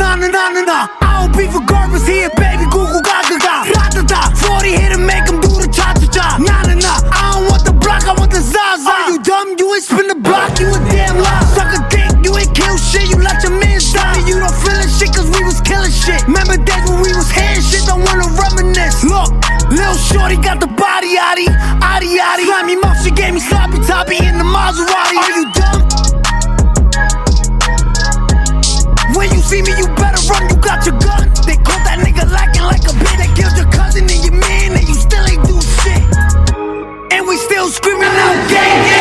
Nah, I don't beef with garbage here, baby, Google gaga ga. Ratata, 40 hit and make him do the cha-cha-cha. Nah, I don't want the block, I want the Zaza. Are you dumb? You ain't spin the block, you a damn lie. Suck a dick, you ain't kill shit, you let your mans die. You don't feelin' shit cause we was killing shit. Remember days when we was hand shit, don't wanna reminisce. Look, Lil Shorty got the body, yaddy. Slimy mouth, she gave me sloppy toppy in the Maserati. Are you dumb? When you see me, you better run, you got your gun. They caught that nigga lacking like a bitch that killed your cousin and your man, and you still ain't do shit. And we still screaming out gang.